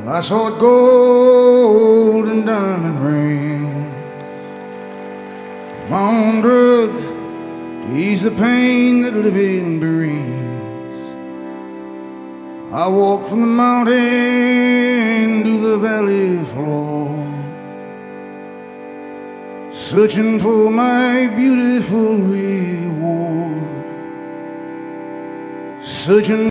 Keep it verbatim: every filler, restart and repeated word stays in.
I saw it gold and diamond ring. I'm on drug to ease the pain that living brings. I walk from the mountain to the valley floor, searching for my beautiful reward, searching